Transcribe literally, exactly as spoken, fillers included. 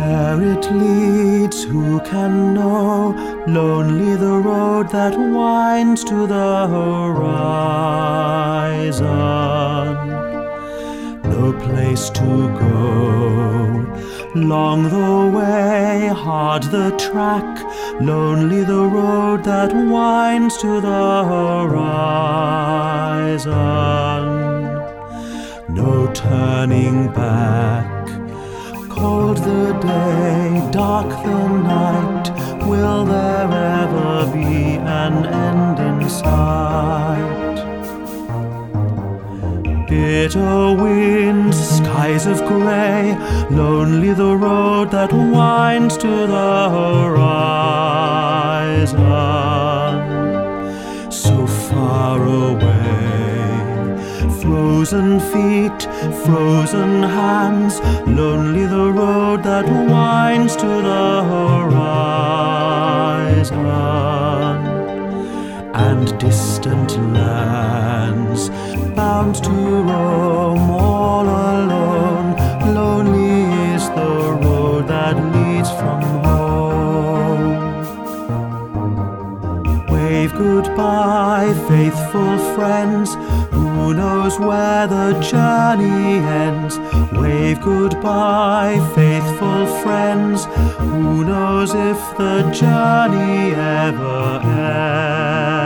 Where it leads, who can know? Lonely the road that winds to the horizon. No place to go. Long the way, hard the track, lonely the road that winds to the horizon. No turning back. Cold the day, dark the night, will there ever be an end in sight? Bitter winds, skies of grey, lonely the road that winds to the horizon. So far away, frozen feet, frozen hands, lonely the road that winds to the horizon. And distant lands, bound to roam all alone, lonely is the road that leads from home. Wave goodbye, faithful friends, who knows where the journey ends? Wave goodbye, faithful friends, who knows if the journey ever ends?